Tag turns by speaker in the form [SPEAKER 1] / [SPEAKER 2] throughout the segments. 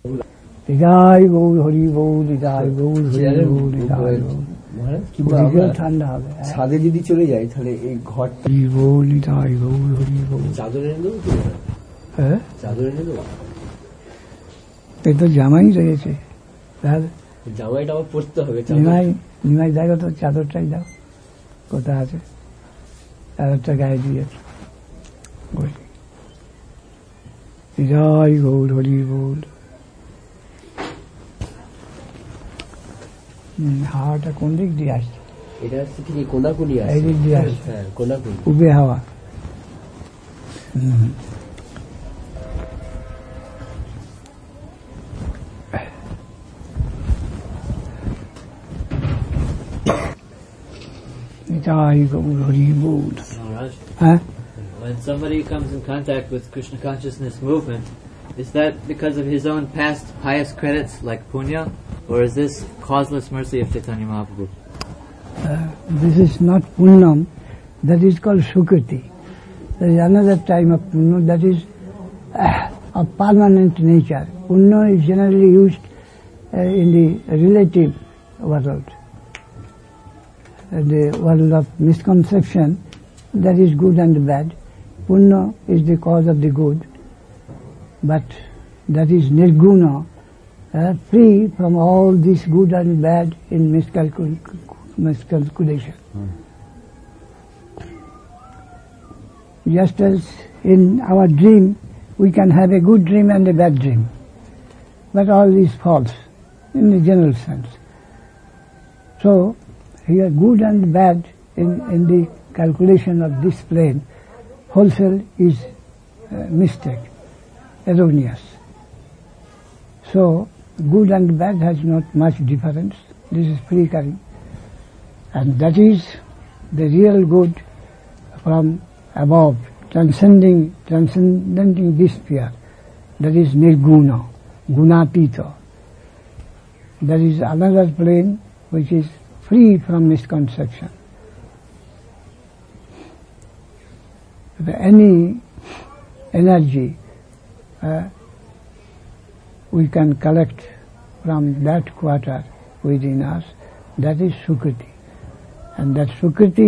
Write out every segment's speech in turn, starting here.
[SPEAKER 1] Nidai Gaur Hari Bol, Nidai Gaur Hari Bol, Nidai Gaur. ঠান্ডা হবে
[SPEAKER 2] ছাদে যদি চলে যাই তাহলে এই ঘর চাদর এনে দেবো,
[SPEAKER 1] হ্যাঁ
[SPEAKER 2] চাদর এনে দেবো।
[SPEAKER 1] এই তো জামাই রয়েছে,
[SPEAKER 2] জামাইটা আবার পরতে হবে।
[SPEAKER 1] নিমাই দেখো তো চাদরটাই দাও, কোথায় আছে চাদরটা গায়ে দিয়ে জয় গৌর হরি বল। হাওয়াটা কোন দিক দিয়ে আসছে?
[SPEAKER 2] এটা হচ্ছে ঠিক কোনাকুনি আসছে,
[SPEAKER 1] এই দিক দিয়ে আসছে,
[SPEAKER 2] হ্যাঁ কোনাকুনি
[SPEAKER 1] উবে হাওয়া।
[SPEAKER 3] When somebody comes in contact with Krishna consciousness movement, is that because of his own past pious credits like punya, or is this causeless mercy of Chaitanya Mahaprabhu?
[SPEAKER 1] This is not punyam, that is called sukriti. There is another type of punya that is of permanent nature. Punya is generally used in the relative world. The world of misconception, that is good and bad. Punya is the cause of the good, but that is nirguna, free from all this good and bad in miscalculation. Just as in our dream, we can have a good dream and a bad dream, but all is false in the general sense. So, here good and bad in the calculation of this plane, wholesale is mistake, erroneous. So, good and bad has not much difference. This is free carrying. And that is the real good from above, transcending this sphere. That is nirguna, gunapita. There is another plane which is free from misconception. Any energy we can collect from that quarter within us, that is Sukriti. And that Sukriti,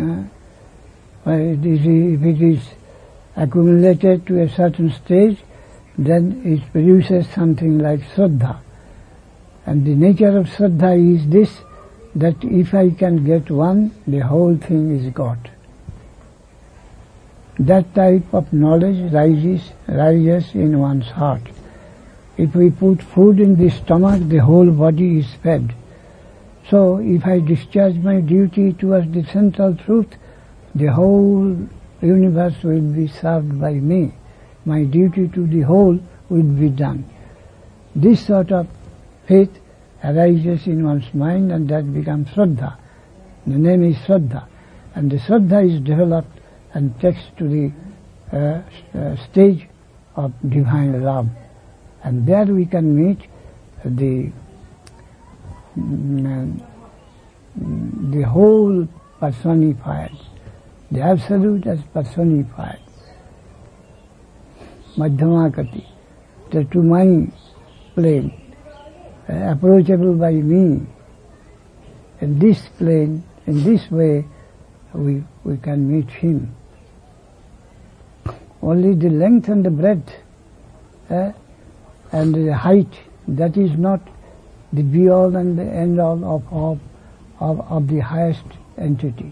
[SPEAKER 1] if it is accumulated to a certain stage, then it produces something like Shraddha. And the nature of Shraddha is this, that if I can get one, the whole thing is got. That type of knowledge rises in one's heart. If we put food in the stomach, the whole body is fed. So if I discharge my duty towards the central truth, the whole universe will be served by me. My duty to the whole will be done. This sort of faith arises in one's mind, and that becomes Shraddha. The name is Shraddha. And the Shraddha is developed and takes to the stage of divine love. And there we can meet the whole personified, the Absolute as personified. Madhyamakati, to my plane, approachable by me. In this plane, in this way, we can meet him. Only the length and the breadth and the height, that is not the be-all and the end-all of the highest entity.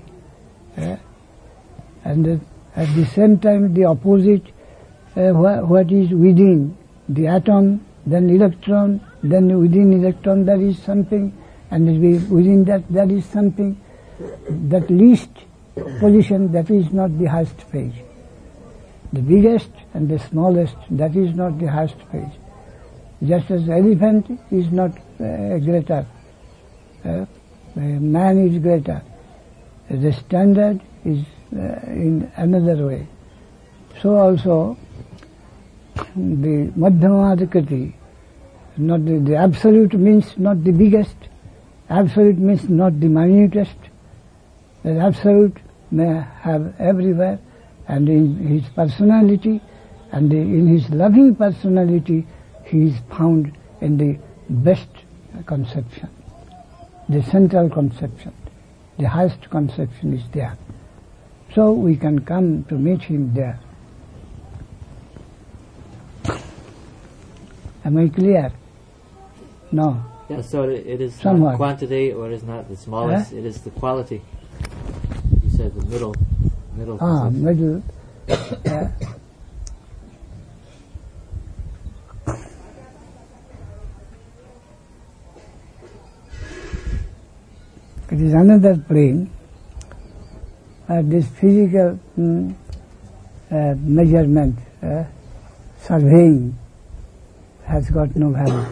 [SPEAKER 1] And at the same time, the opposite, what is within, the atom, then electron, then within electron there is something, and within that there is something. That least position, that is not the highest page. The biggest and the smallest, that is not the highest page. Just as elephant is not greater, man is greater. The standard is in another way. So also, the Madhyamadikati, not the absolute means not the biggest, absolute means not the minutest. The absolute may have everywhere, and in his personality and in his loving personality he is found in the best conception, the central conception, the highest conception is there. So we can come to meet him there. Am I clear? No.
[SPEAKER 3] Yeah, so it is
[SPEAKER 1] Somewhat.
[SPEAKER 3] not quantity, or it is not the smallest, it is the quality. You said the middle.
[SPEAKER 1] Middle. It is another plane. This physical measurement, surveying, has got no value.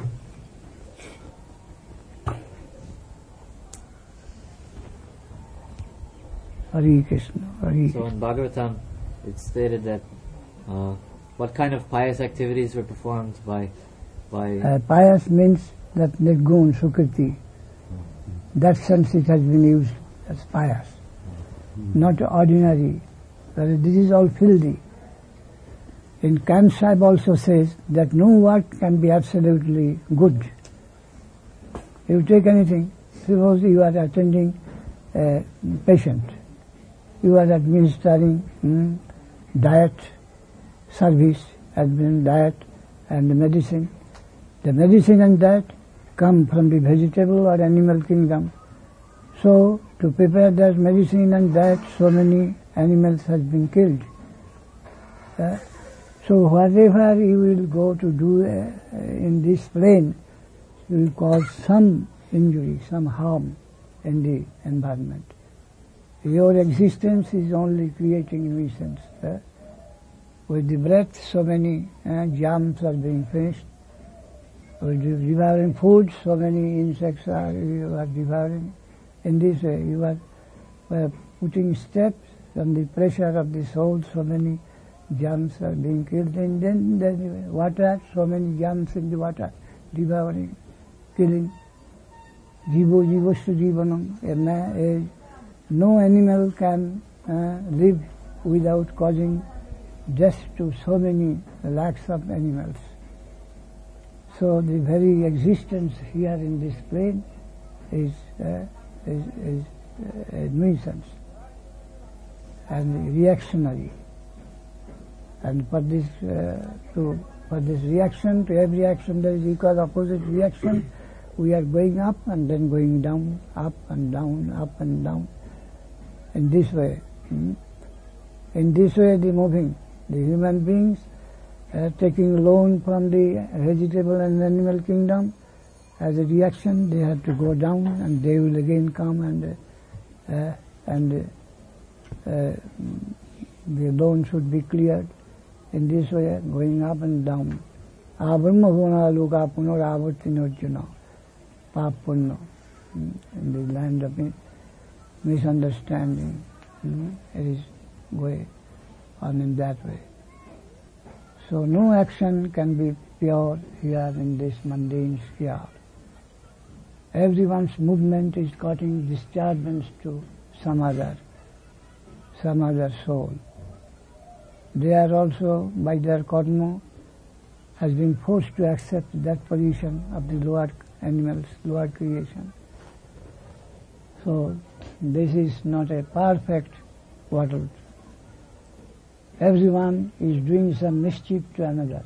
[SPEAKER 1] Hare Krishna, Hare
[SPEAKER 3] So in Bhagavatam, it's stated that what kind of pious activities were performed by
[SPEAKER 1] pious means that nirgun, sukriti. That sense it has been used as pious, not ordinary. This is all filthy. In Kant Sahib also says that no work can be absolutely good. You take anything, suppose you are attending a patient, you are administering diet, service, administering diet and medicine. The medicine and diet come from the vegetable or animal kingdom. So to prepare that medicine and diet, so many animals have been killed. So whatever you will go to do in this plane will cause some injury, some harm in the environment. Your existence is only creating nuisance. With the breath, so many germs are being finished. With devouring food, so many insects you are devouring. In this way, you are putting steps on the pressure of the soul, so many germs are being killed. And then the water, so many germs in the water, devouring, killing. Jivo jivostu jivanam. No animal can live without causing death to so many lakhs of animals. So the very existence here in this plane is a nuisance and reactionary. And for this reaction, to every action there is equal opposite reaction. We are going up and then going down, up and down, up and down. In this way. In this way the moving, the human beings taking loan from the vegetable and animal kingdom, as a reaction they have to go down and they will again come and the loan should be cleared. In this way, going up and down. Abrahma bhuna loka punor avartinojjana. Pap punna. In the land of misunderstanding. It is going on in that way. So no action can be pure here in this mundane sphere. Everyone's movement is causing disturbance to some other soul. They are also, by their karma, has been forced to accept that position of the lower animals, lower creation. So this is not a perfect world. Everyone is doing some mischief to another.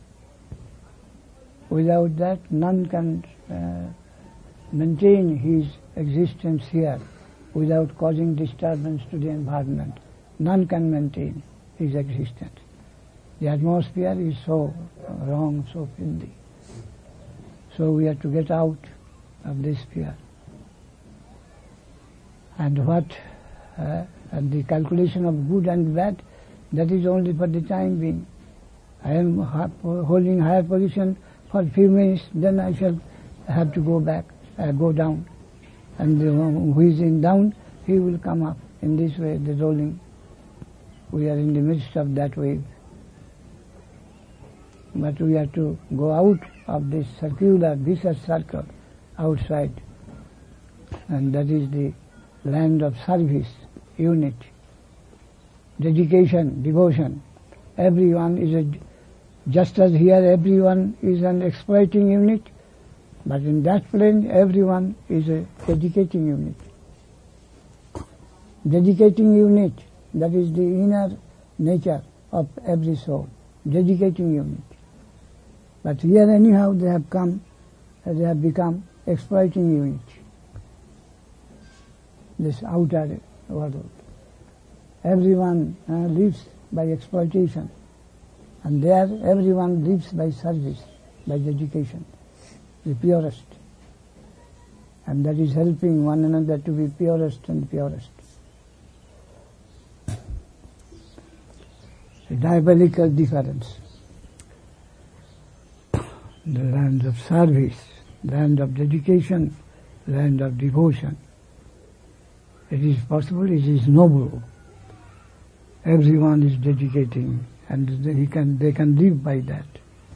[SPEAKER 1] Without that, none can maintain his existence here without causing disturbance to the environment. None can maintain his existence. The atmosphere is so wrong, so filthy. So we have to get out of this sphere. And and the calculation of good and bad, that is only for the time being. I am holding higher position for a few minutes, then I shall have to go back, go down. And who is in down, he will come up. In this way, the rolling. We are in the midst of that wave. But we have to go out of this circular, vicious circle outside. And that is the land of service, unity, dedication, devotion. Everyone is Just as here everyone is an exploiting unit, but in that plane everyone is a dedicating unit. Dedicating unit, that is the inner nature of every soul. Dedicating unit. But here anyhow they have become exploiting unit. This outer world. Everyone lives by exploitation. And there everyone lives by service, by dedication, the purest. And that is helping one another to be purest and purest. A diabolical difference. The land of service, land of dedication, land of devotion. It is possible, it is noble. Everyone is dedicating, and they can live by that.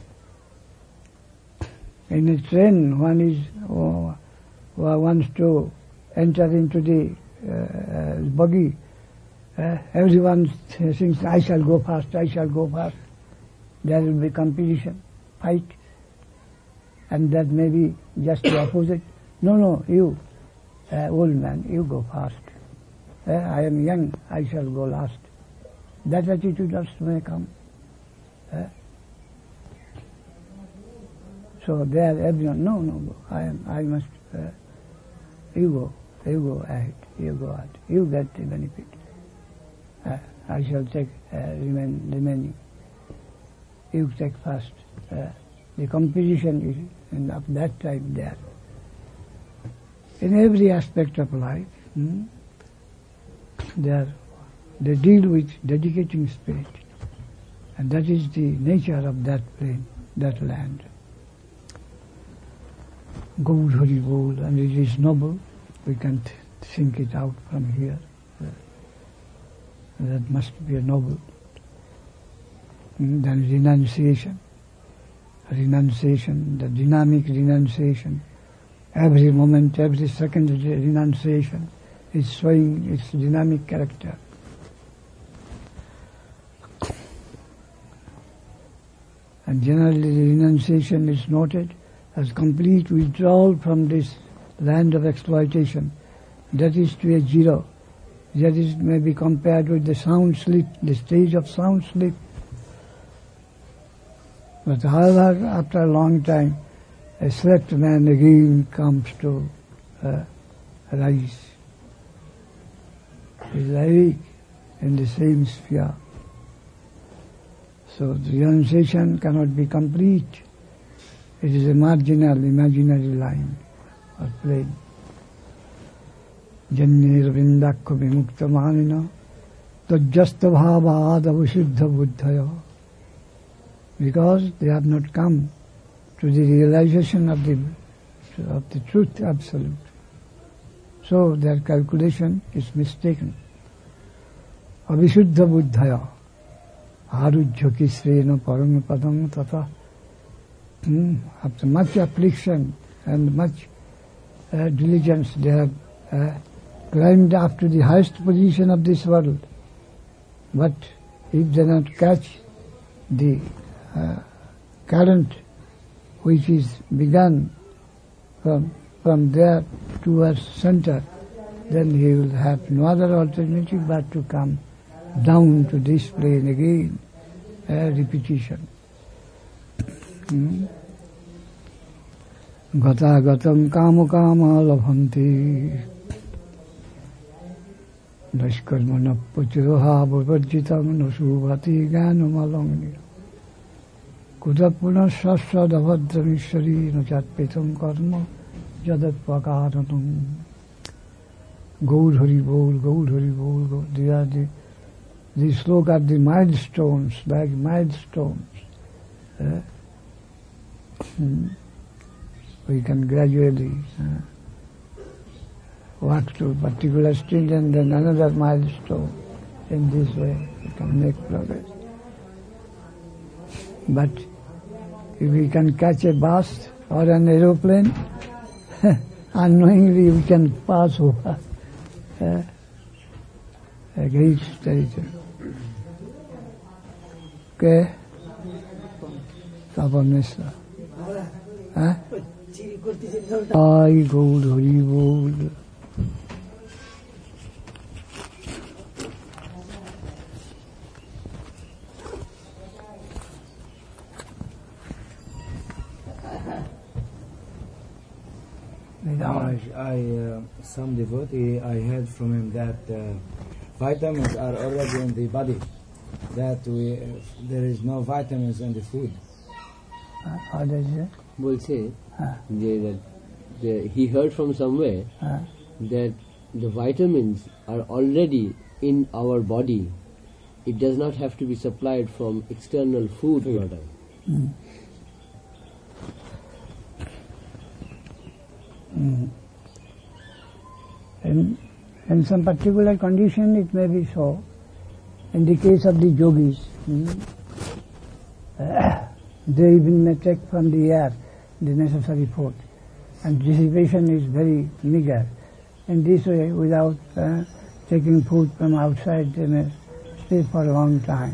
[SPEAKER 1] In a train, one wants to enter into the buggy. Everyone thinks, I shall go fast, I shall go fast. There will be competition, fight. And that may be just the opposite. No, you, old man, you go fast. I am young, I shall go last. That attitude also may come. So there everyone, no, I must, you go ahead, you go ahead, you get the benefit. I shall take remaining. You take first. The competition is of that type there. In every aspect of life, they deal with dedicating spirit. And that is the nature of that plane, that land. Gaur Hari Bol, and it is noble. We can think it out from here. That must be a noble. Then renunciation. Renunciation, the dynamic renunciation. Every moment, every second renunciation is showing its dynamic character. And generally the renunciation is noted as complete withdrawal from this land of exploitation. That is to a zero. That is may be compared with the sound sleep, the stage of sound sleep. But however, after a long time, a slept man again comes to rise. He is awake in the same sphere. So the renunciation cannot be complete. It is a marginal, imaginary line or plane. Jannir vindakha vimukta manina tajjasta bhavad avashuddha buddhaya. Because they have not come to the realization of the truth absolute. So their calculation is mistaken. Avishuddha buddhaya. Arujyaki srena parama padam tata. After much affliction and much diligence, they have climbed up to the highest position of this world. But if they not catch the current which is begun from there towards center, then he will have no other alternative but to come down to this plane again, repetition. Gata gatam kama kama labhanti Nashkarma napuchiroha bhavarjitam nasubhati gyanumalangni Kudapuna sasad avadramishari najatpetam karma jadat pakaranam. Gaur Hari Bol, Gaur Hari Bol, Gaur. They are these sloka are the milestones, like milestones. We can gradually walk to a particular stage and then another milestone. In this way we can make progress. But if we can catch a bus or an aeroplane, unknowingly we can pass over a great territory. Okay? Papa Mishra. Huh? I gold, Hari gold.
[SPEAKER 4] Some devotee, I heard from him that vitamins are already in the body, that there is no vitamins in the food.
[SPEAKER 1] How does it?
[SPEAKER 2] বলছে যে he heard from somewhere that the vitamins are already in our body. It does not have to be supplied from external food product.
[SPEAKER 1] In some particular condition it may be so. In the case of the yogis, they even may take from the air the necessary food, and dissipation is very meager. In this way, without taking food from outside, they may stay for a long time.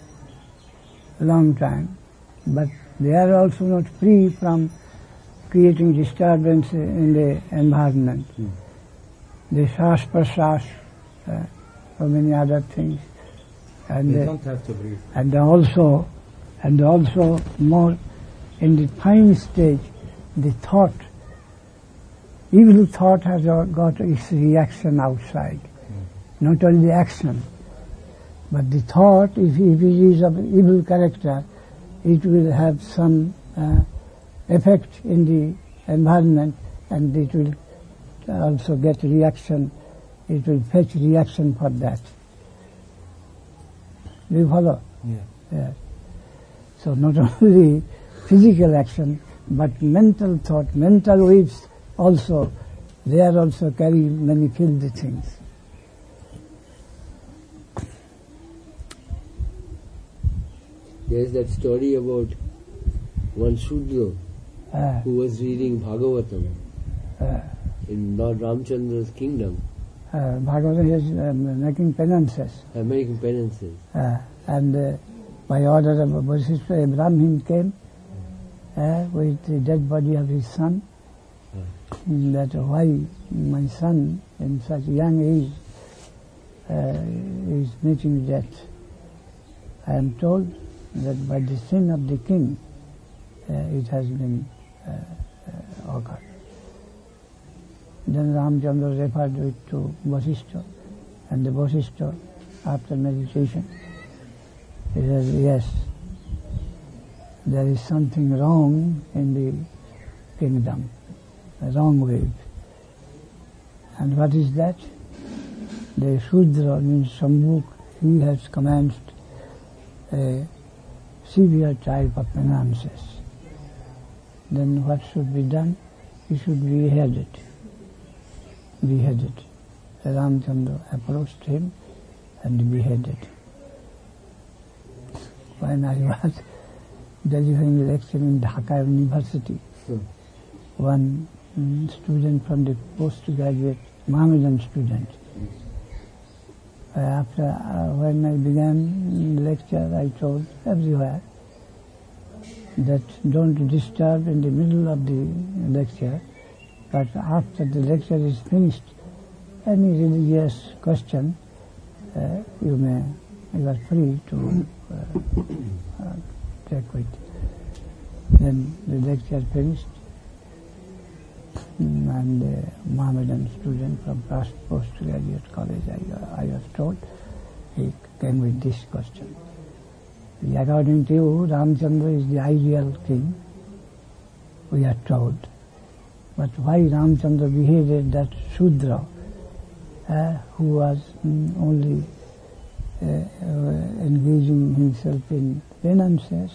[SPEAKER 1] But they are also not free from creating disturbance in the environment. The shas prashas, so many other things, and
[SPEAKER 4] They don't have to breathe.
[SPEAKER 1] and also more in the fine stage, the thought, evil thought has got its reaction outside, not only the action, but the thought, if it is of evil character, it will have some effect in the environment, and it will also get reaction, it will fetch reaction for that. Do you follow?
[SPEAKER 4] Yeah.
[SPEAKER 1] Yes. So not only physical action, but mental thought, mental waves also, they are also carry many filthy things.
[SPEAKER 2] There is that story about one Shudra who was reading Bhagavatam in Lord Ramchandra's kingdom,
[SPEAKER 1] Bhagavatam is making penances.
[SPEAKER 2] making penances.
[SPEAKER 1] And by order of Vasishtha, a Brahmin came with the dead body of his son. That why my son in such young age is meeting death. I am told that by the sin of the king it has been occurred. Then Ramchandra referred it to Vasishtha, and the Vasishtha, after meditation, he says, yes, there is something wrong in the kingdom, a wrong wave. And what is that? The Shudra means Sambhuk, he has commenced a severe type of penances. Then what should be done? He should be beheaded. Ramchandra approached him and beheaded. When I was delivering a lecture in Dhaka University, one student from the postgraduate, Mohammedan student, after when I began the lecture, I told everywhere that don't disturb in the middle of the lecture, but after the lecture is finished, any religious question, you are free to take with. Then the lecture finished, and a Mohammedan student from postgraduate college, I was told, he came with this question. According to you, Ramchandra is the ideal king, we are told. But why Ramchandra beheaded that Shudra, who was only engaging himself in penances?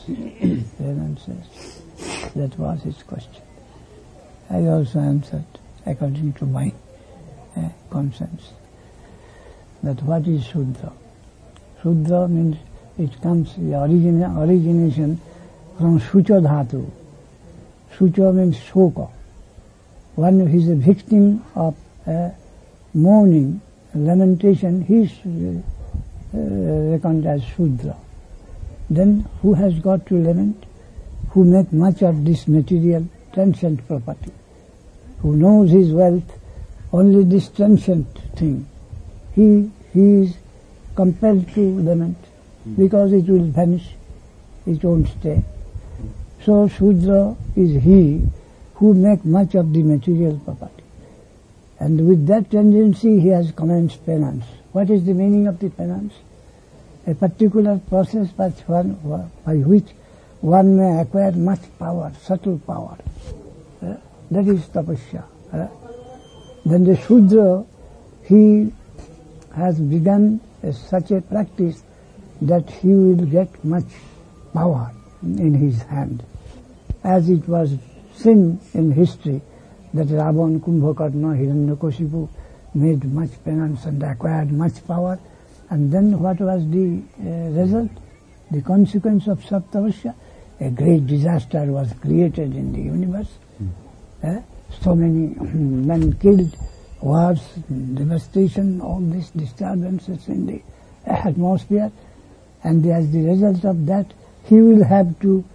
[SPEAKER 1] That was his question. I also answered according to my conscience. That what is Shudra? Shudra means it comes, the origination from Shucha Dhatu. Shucha means Shoka. One who is a victim of mourning, lamentation, he is reckoned as Shudra. Then who has got to lament? who make much of this material transient property, who knows his wealth, only this transient thing, he is compelled to lament because it will vanish, it won't stay. So Shudra is he who make much of the material property. And with that tendency he has commenced penance. What is the meaning of the penance? A particular process by which one may acquire much power, subtle power. That is tapasya. Then the Shudra, he has begun such a practice that he will get much power in his hand. As it was seen in history that Ravan, Kumbhakarna, Hiranyakashipu made much penance and acquired much power, and then what was the result? The consequence of Saptavasya? A great disaster was created in the universe. So many men killed, wars, devastation, all these disturbances in the atmosphere, and as the result of that, he will have to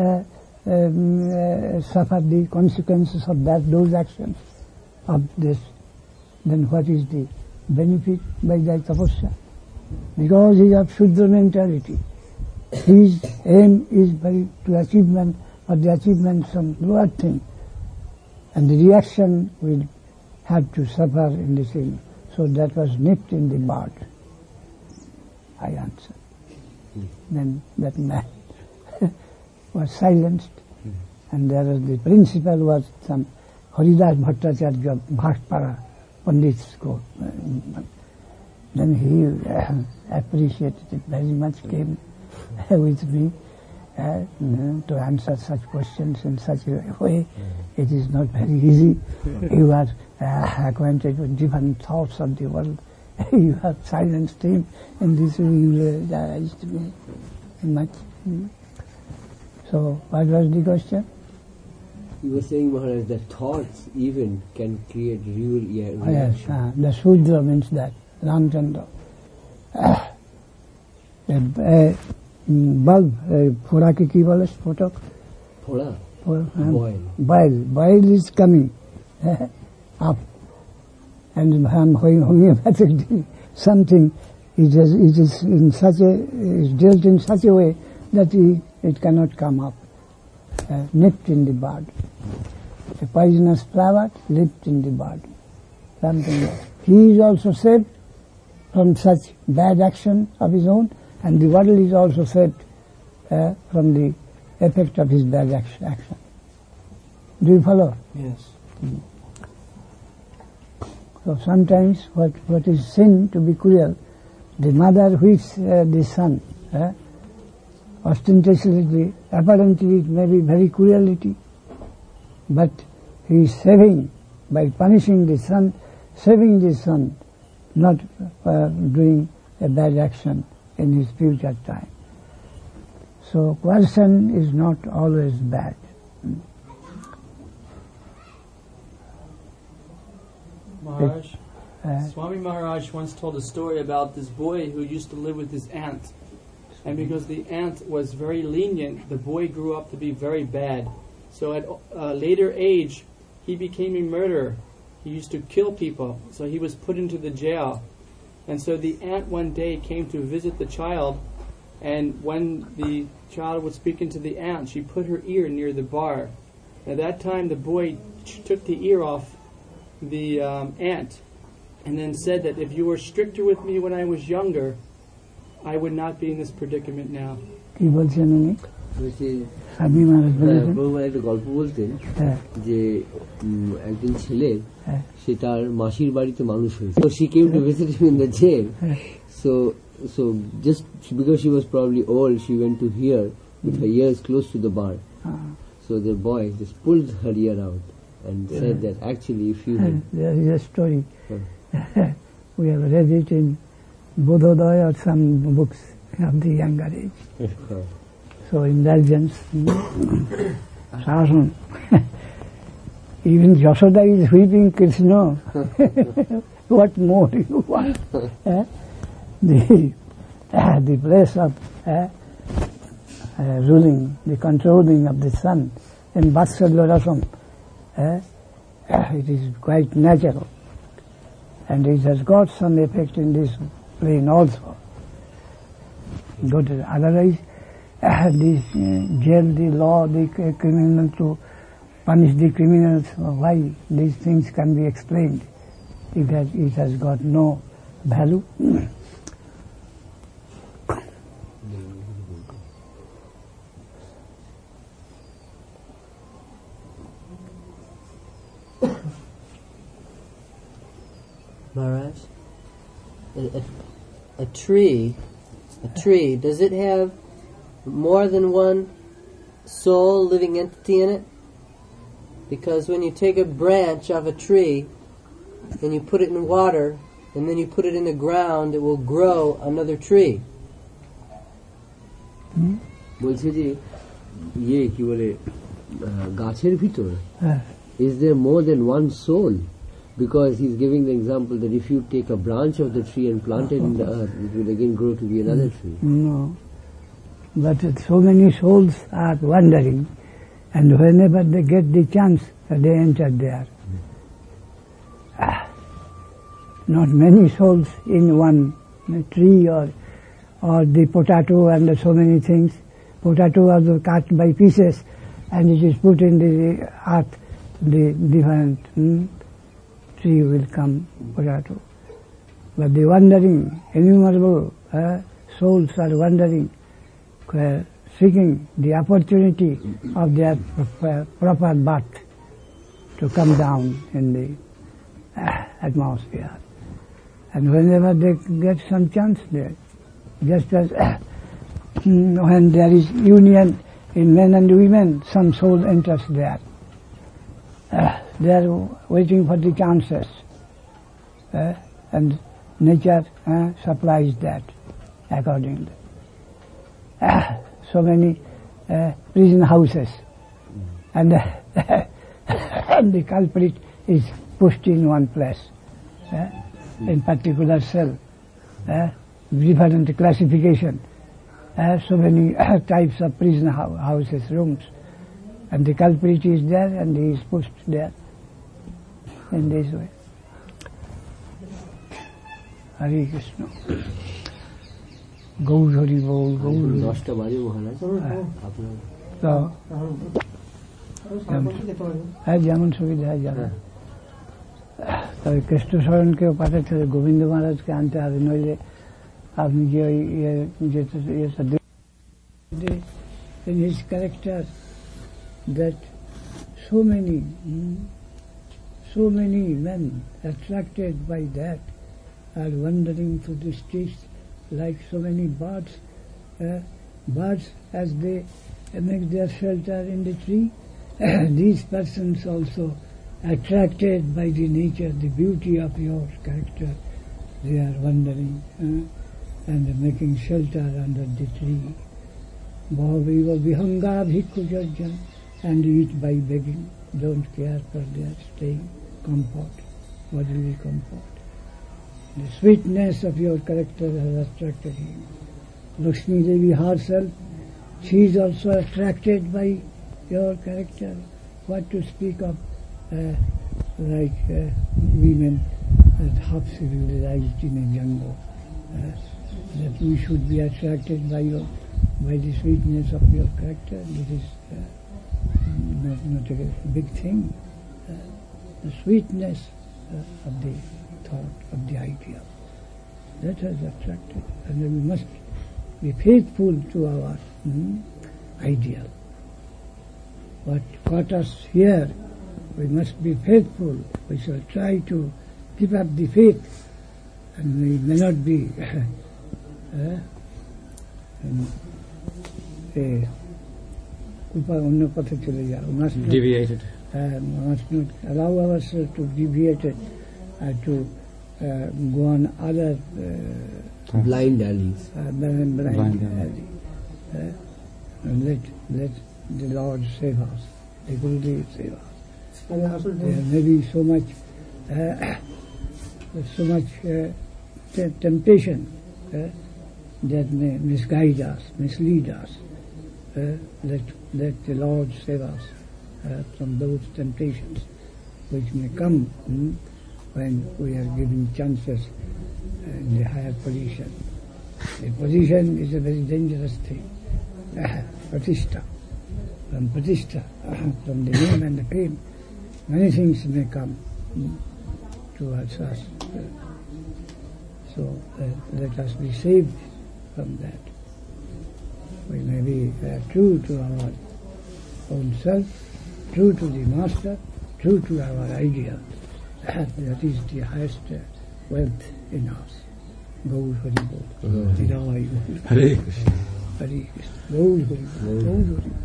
[SPEAKER 1] suffer the consequences of those actions of this. Then what is the benefit by that tapasya? Because he is of Shudra mentality. His aim is to achievement or the achievement some lower thing, and the reaction will have to suffer in the same. So that was nipped in the bud. I answered. Then that man was silenced, and there was the principal was some Haridas Bhattacharya Bhaspara Pandit's school. Then he appreciated it very much, came with me to answer such questions in such a way. It is not very easy. You are acquainted with different thoughts of the world. You have silenced him, and this realized me much. So, what was the question?
[SPEAKER 2] You were saying, Maharaj, that thoughts even can create real reaction.
[SPEAKER 1] Yes, the Shudra means that, Ramchandra. Bulb, फोड़ा के की बोले स्फोटक?
[SPEAKER 2] फोड़ा?
[SPEAKER 1] Boil is coming up, and homeopathic something it is in such a is dealt in such a way that it cannot come up, nipped in the bud. A poisonous flower nipped in the bud. Something like. He is also saved from such bad action of his own, and the world is also saved from the effect of his bad action. Do you follow?
[SPEAKER 4] Yes.
[SPEAKER 1] So sometimes what is seen to be cruel, the mother whips the son, ostentatiously, apparently it may be very cruelty, but he is saving, by punishing the son, saving the son, not doing a bad action in his future time. So coercion is not always bad.
[SPEAKER 5] Maharaj, Swami Maharaj once told a story about this boy who used to live with his aunt. And because the aunt was very lenient, the boy grew up to be very bad. So at a later age, he became a murderer. He used to kill people, so he was put into the jail. And so the aunt one day came to visit the child, and when the child would speak into the aunt, she put her ear near the bar. At that time, the boy took the ear off the aunt, and then said that if you were stricter with me when I was younger, I would not be in this predicament now.
[SPEAKER 1] কি বলছেন উনি? স্বামী মহারাজ
[SPEAKER 2] প্রভুপাদ একটা গল্প বলতেন যে একজন ছেলের সে তার মাসির বাড়িতে মানুষ হয়েছে. So she came to visit him in the jail. So just because she was probably old, she went to hear with her ears close to the bar. So the boy just pulled her ear out and said that actually if you
[SPEAKER 1] there is a story. We have read it in Bodhodaya or some books of the younger age. So indulgence, Sasan. Even Yashoda is whipping Krishna. What more do you want? The place of ruling, the controlling of the sun in Vatsalya Rasam. It is quite natural. And it has got some effect in this plane also. Otherwise, this jail, the law, the criminal to punish the criminals, why these things can be explained? It has got no value.
[SPEAKER 2] Maharaj, a tree, does it have more than one soul, living entity in it? Because when you take a branch of a tree and you put it in water and then you put it in the ground, it will grow another tree. বলছে যে কি বলে গাছের ভিতর is there more than one soul? Because he's giving the example that if you take a branch of the tree and plant it in the earth, it will again grow to be another tree.
[SPEAKER 1] No. But so many souls are wandering, and whenever they get the chance, they enter there. Not many souls in one tree or the potato and so many things. Potato was cut by pieces and it is put in the earth, the different tree will come, potato. But the wandering, innumerable souls are wandering, seeking the opportunity of their proper birth to come down in the atmosphere. And whenever they get some chance there, just as when there is union in men and women, some soul enters there. They are waiting for the chances, and nature supplies that accordingly. So many prison houses, and the culprit is pushed in one place, in particular cell, different classification, so many types of prison houses, rooms, and the culprit is there and he is pushed there in this way. Hare Krishna. Gaur Hari Bol, Gaur Hari Bol. যেমন সুবিধা যাবে তবে কৃষ্ণ শরণকেও পাঠাতে হবে, গোবিন্দ মহারাজকে আনতে হবে, নইলে আপনি যে ওই in his character that so many men attracted by that are wandering through the streets like so many birds. Birds, as they make their shelter in the tree, these persons also attracted by the nature, the beauty of your character, they are wandering and making shelter under the tree. Bhaviva vihanga bhikkhu jarjan, and eat by begging, don't care for their staying comfort, bodily comfort. The sweetness of your character has attracted him. Lakshmi Devi herself, she is also attracted by your character. What to speak of women half civilized in a jungle. That we should be attracted by the sweetness of your character. This is not a big thing. The sweetness of the thought, of the idea, that has attracted, and we must be faithful to our ideal. What caught us here, we must be faithful. We shall try to keep up the faith, and we may not be
[SPEAKER 2] deviated.
[SPEAKER 1] Must not allow ourselves to deviate to go on other
[SPEAKER 2] blind alleys.
[SPEAKER 1] Blind alley. And let the Lord save us. The Gurudev save us. There may be so much temptation that may misguide us, mislead us. let the Lord save us from those temptations which may come when we are given chances in the higher position. The position is a very dangerous thing. Pratishtha. From pratishtha, from the name and the fame, many things may come towards us. So let us be saved from that. We may be true to our own self, true to the Master, true to our ideal. That is the highest wealth in us. Gaur Hari Bol. Hare Krishna. Hare Krishna. Gaur Hari Bol. Gaur Hari Bol.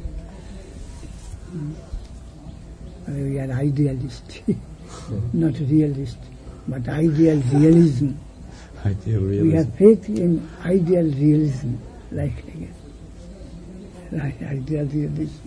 [SPEAKER 1] We are idealists, not realist, but ideal realism. We have faith in ideal realism, like ideal realism.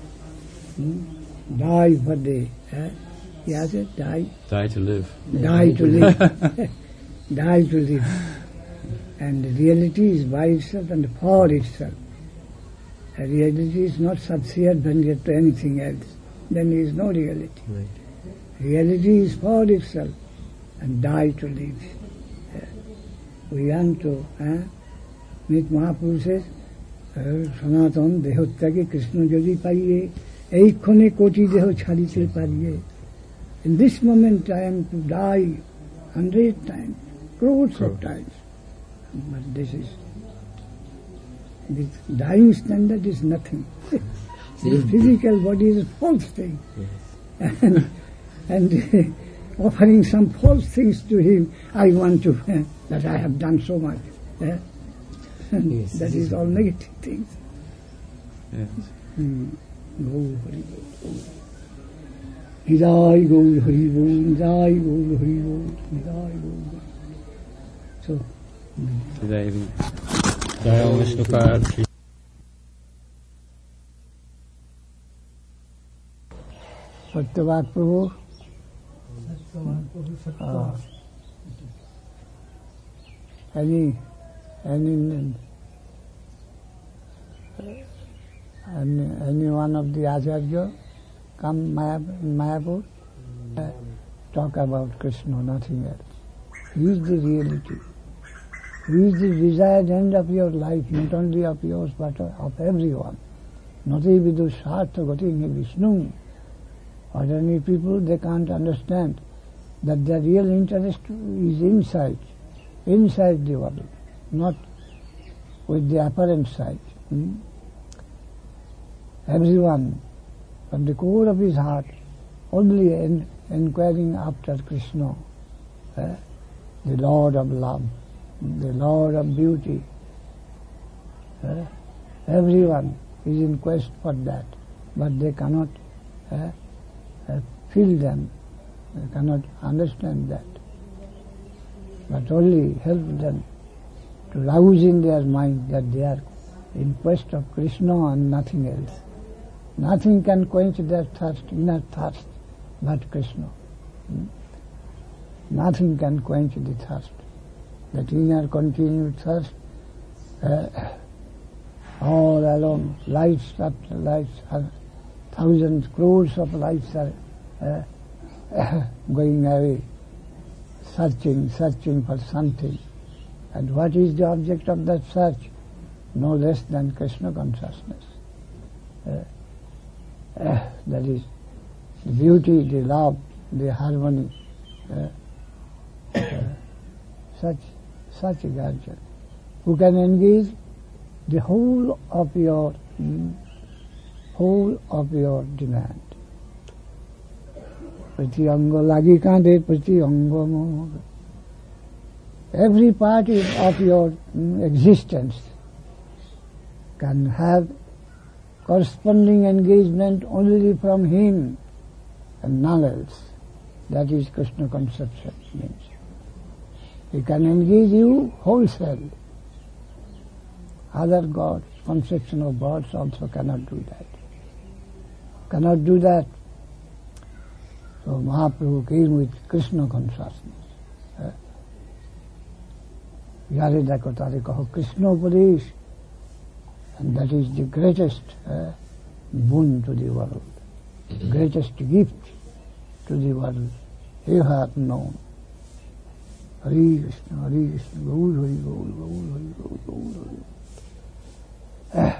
[SPEAKER 1] Die for the, yes, die.
[SPEAKER 6] Die to live.
[SPEAKER 1] Die to live. Die to live. And the reality is by itself and for itself. A reality is not subservient to anything else. Then there is no reality.
[SPEAKER 2] Right.
[SPEAKER 1] Reality is for itself and die to live. We want to meet Mahaprabhu says, Sanatan dehottake Krishna jodi paiye, eikhone koti deho chharite pariye. In this moment I am to die 100 times, crores of times. But this dying standard is nothing. The physical body is a false thing. Yes. And offering some false things to him, I want to, that I have done so much. Yes, that is all negative things.
[SPEAKER 6] Yes.
[SPEAKER 1] Gaur Hari Bol. Hidai Gaur Hari Bol, Hidai Gaur Hari Bol, Hidai Gaur. So,
[SPEAKER 6] Jai Vishnu Pad.
[SPEAKER 1] Satyavad Prabhu. Any one of the Acharya come Mayapur, talk about Krishna, nothing else. He is the reality. He is the desired end of your life, not only of yours but of everyone. Nati vidu sartha gati Vishnu. Ordinary people, they can't understand that their real interest is inside the body, not with the apparent sight. Everyone, from the core of his heart, only inquiring after Krishna, the Lord of love, the Lord of beauty. Everyone is in quest for that, but they cannot feel them, they cannot understand that. But only help them to rouse in their mind that they are in quest of Krishna and nothing else. Nothing can quench their thirst, inner thirst, but Krishna. Nothing can quench the thirst. That inner continued thirst, all along, lights after lights, thousands, crores of lights are going away, searching for something. And what is the object of that search? No less than Krishna consciousness. That is the beauty, the love, the harmony. Such a guardian who can engage the whole of your demand. Prati anga lagi kande, prati anga mo. Every part of your existence can have corresponding engagement only from him and none else. That is Krishna conception means. He can engage you wholesale. Other gods, conception of gods also cannot do that. Cannot do that. So Mahaprabhu came with Krishna consciousness. Yare dako tare kaho Krishna Upadesh. And that is the greatest boon to the world, greatest gift to the world you have known. Hare Krishna, Hare Krishna, Gaur Hari Gaur, Gaur Hari Gaur, Gaur Hari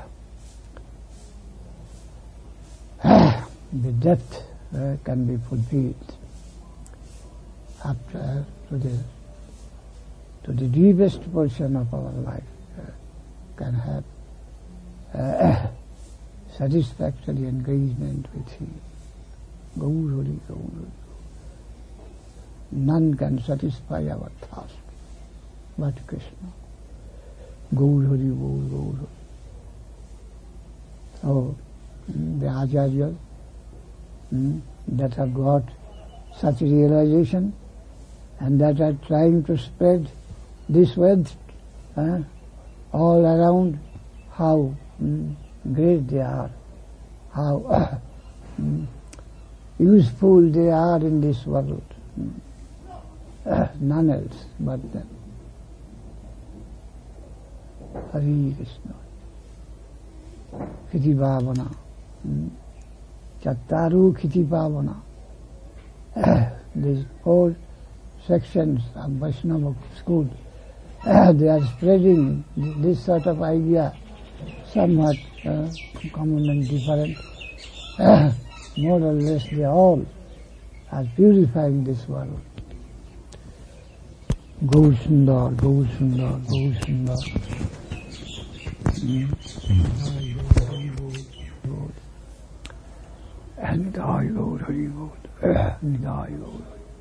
[SPEAKER 1] Gaur. The depth can be fulfilled after to the deepest portion of our life can have satisfactory engagement with Him. Gaur Hari Gaur Hari. None can satisfy our thirst but Krishna. Gaur Hari Gaur, Gaur Hari. Oh, the Acharyas that have got such realization and that are trying to spread this wealth all around, how great they are, how useful they are in this world. None else but them. Hare Krishna. Khiti Bhavana. Chattaru Khiti Bhavana. These 4 sections of Vaishnava school, they are spreading this sort of idea, somewhat common and different. More or less they all are purifying this world. Gaur Sundar, Gaur Sundar, Gaur Sundar. Nidai Gaur Hari Gaur, Nidai Gaur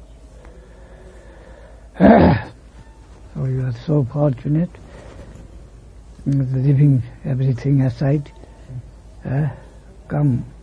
[SPEAKER 1] Hari. So you are so fortunate, leaving everything aside, come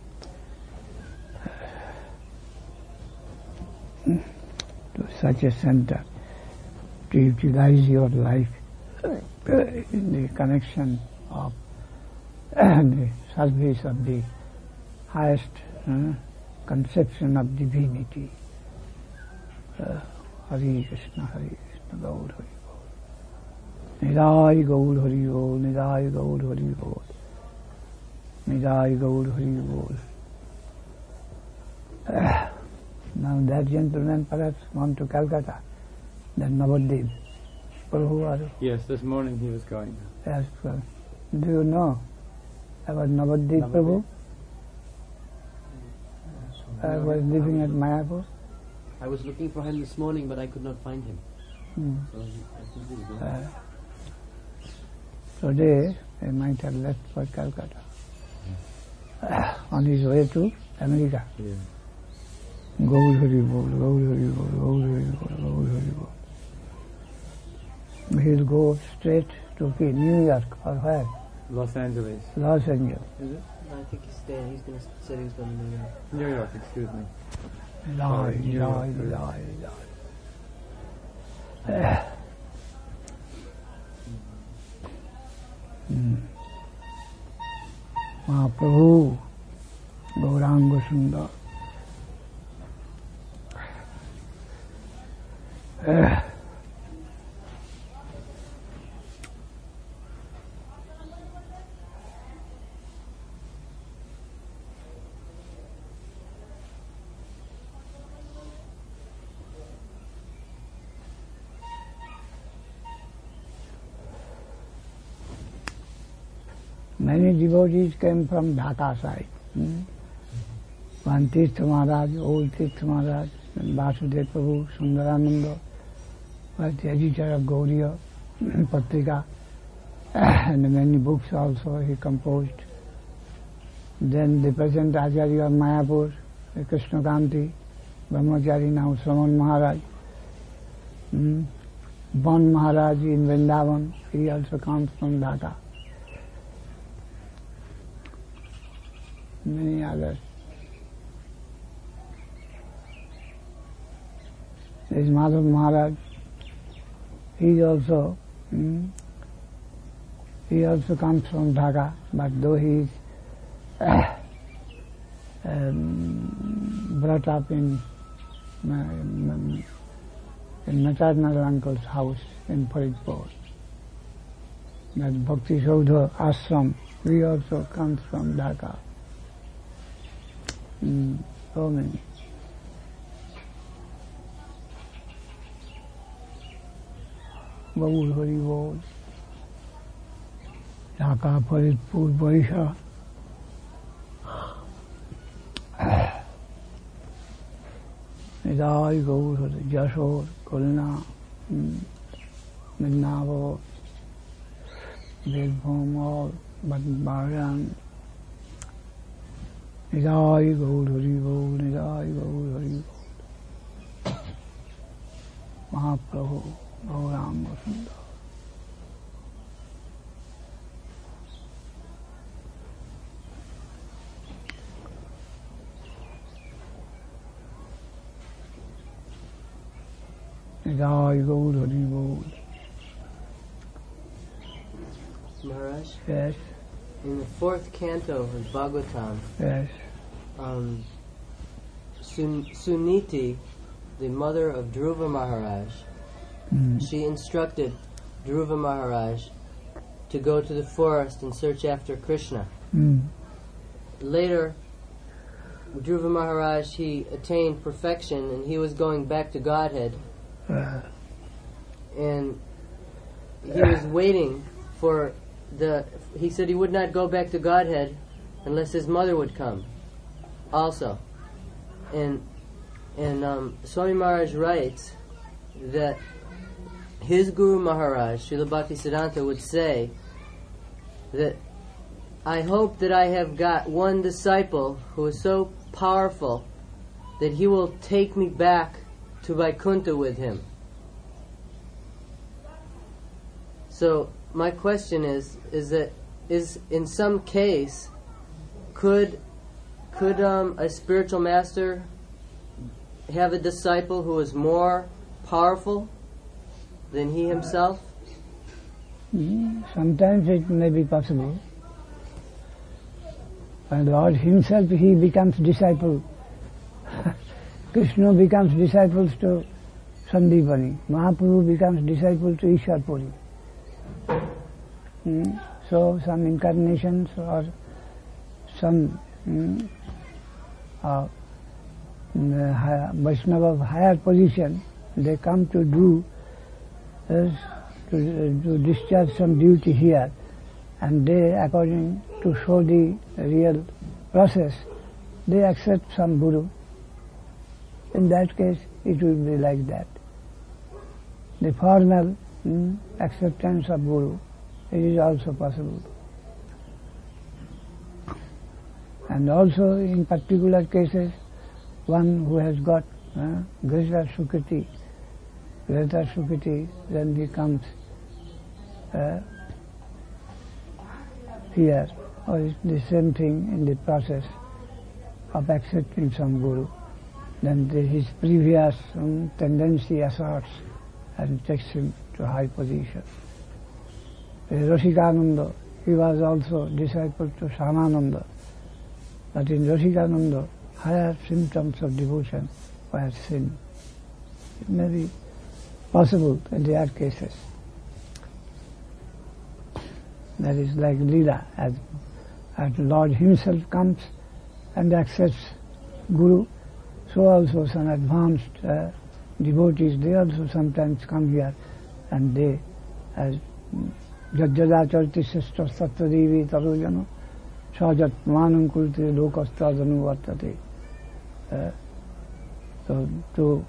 [SPEAKER 1] to such a center to utilize your life in the connection of the service of the highest conception of divinity. Hare Krishna, Hare Krishna, Gaur Hari Gaur. Nidai Gaur Hari Gaur, Nidai Gaur Hari Gaur. Nidai Gaur Hari Gaur. Now that gentleman perhaps gone to Calcutta, then Navadvip. Prabhu,
[SPEAKER 6] yes, this morning he was going.
[SPEAKER 1] Yes, do you know about Navadvip Prabhu? I was living at Mayapur.
[SPEAKER 2] I was looking for him this morning, but I could not find him.
[SPEAKER 1] Today, he might have left for Calcutta. On his way to America.
[SPEAKER 6] Yeah.
[SPEAKER 1] Gaur Hari Bol, Gaur Hari Bol, Gaur Hari Bol, Gaur Hari Bol. He'll go straight to New York or where?
[SPEAKER 6] Los Angeles.
[SPEAKER 1] Los Angeles.
[SPEAKER 6] Is it?
[SPEAKER 2] I think he's there. He's going to say he's going to New York.
[SPEAKER 6] New York, excuse me.
[SPEAKER 1] Lie. Mahaprabhu, Gauranga Sundar. Many devotees came from Dhaka side. One Tirtha Maharaj, old Tirtha Maharaj, and Vasudev Prabhu, Sundarananda, was the editor of Gauriya Patrika, and many books also he composed. Then the present Acharya of Mayapur, Krishna Kanti, Brahmachari now Sraman Maharaj, Ban Maharaj in Vrindavan, he also comes from Dhaka. Many others. There is Madhav Maharaj. He also comes from Dhaka, but though he is brought up in maternal uncle's house in Faridpur, that Bhakti Saudha ashram We also come from Dhaka. So many. Baul Hari Bol. Dhaka, Faridpur, Barisha. Nidai, Gaur Hari, Jasor, Kulna, Midnavo, Birbhum, all, Baran. Nidai, Gaur Hari Bol, Nidai, Gaur Hari Bol. Mahaprabhu, Gauranga Sundar. Nidai, Gaur Hari Bol.
[SPEAKER 2] Maharaj?
[SPEAKER 1] Yes.
[SPEAKER 2] In the 4th canto of Bhagavatam,
[SPEAKER 1] Yes.
[SPEAKER 2] Suniti, the mother of Dhruva Maharaj, she instructed Dhruva Maharaj to go to the forest and search after Krishna. Later, Dhruva Maharaj, he attained perfection and he was going back to Godhead. And he was waiting for he said he would not go back to Godhead unless his mother would come also. And Swami Maharaj writes that his Guru Maharaj, Srila Bhaktisiddhanta, would say that I hope that I have got one disciple who is so powerful that he will take me back to Vaikuntha with him. So my question is in some case could a spiritual master have a disciple who is more powerful than he himself?
[SPEAKER 1] Sometimes it may be possible. And Lord himself, he becomes disciple. Krishna becomes disciples to Sandipani. Mahaprabhu becomes disciple to Ishwarpuri. So some incarnations or some Vaishnava of higher position, they come to do to discharge some duty here, and they, according to show the real process, they accept some guru. In that case, it will be like that. The formal acceptance of guru, it is also possible. And also in particular cases, one who has got greater Sukriti, then he comes here, or it's the same thing in the process of accepting some guru. Then his previous tendency asserts and takes him to high position. Rasikananda, he was also disciple to Shyamananda. But in Rasikananda, higher symptoms of devotion were seen. It may be possible in rare cases. That is like Leela, as Lord himself comes and accepts Guru, so also some advanced devotees, they also sometimes come here, and they, as Jajjadacharti Sishta Sattvadevi Tarojano, Sajat Manam Kulti Lokastadanu Vartate. So to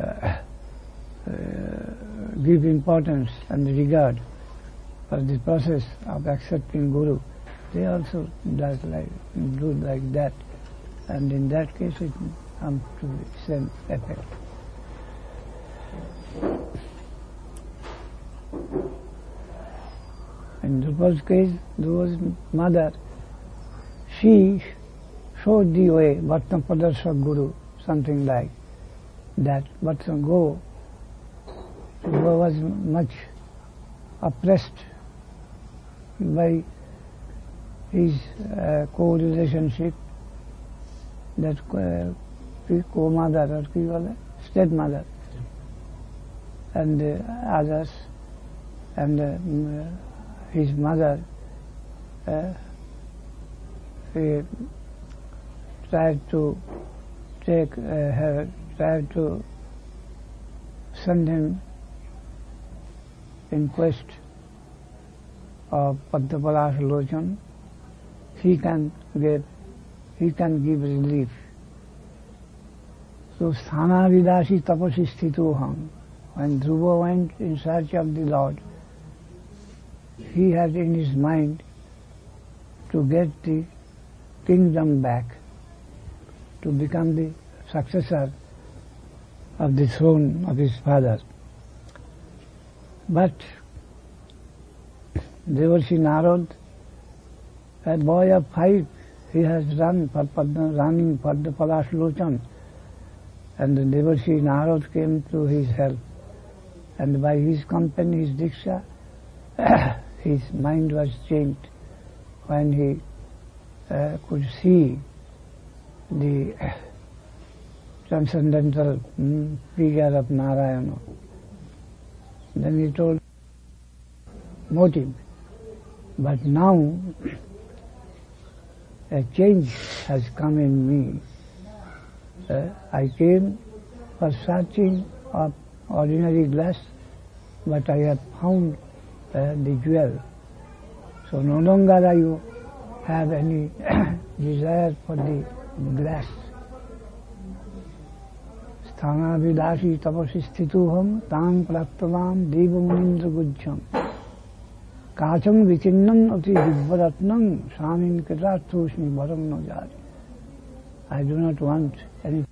[SPEAKER 1] give importance and regard for the process of accepting Guru, they also do like that, and in that case it comes to the same effect. In Drupa's case, Drupa's mother, she showed the way, Bhattam Padarshak Guru, something like that. But Drupa was much oppressed by his co-relationship, that co-mother or stepmother, and others, and his mother tried to tried to send him in quest of Padmaparasa Lochan. He can give relief. So Sthana Vidasi Tapasi Sthitoham. When Dhruva went in search of the Lord, he had in his mind to get the kingdom back, to become the successor of the throne of his father. But Devarshi Narad, a boy of 5, he has running for Padmaparasa Lochan, and the Devarshi Narad came to his help, and by his company, his diksha, his mind was changed when he could see the transcendental figure of Narayana. Then he told motive. But now a change has come in me. I came for searching of ordinary glass, but I have found the jewel. So no longer I have any desire for the glass. Sthana vidasi tapasi sthituham tam praptavam devamunindra gujjam kacham vichinnam ati divvaratnam swamin kritarthosmi varam najari. I do not want any